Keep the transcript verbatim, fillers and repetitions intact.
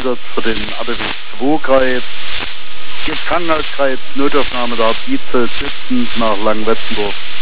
Einsatz für den A D W zwei Kreis. Jetzt Krankenhauskreis, Notaufnahme der Dietzel sitzend nach Langenwetzendorf.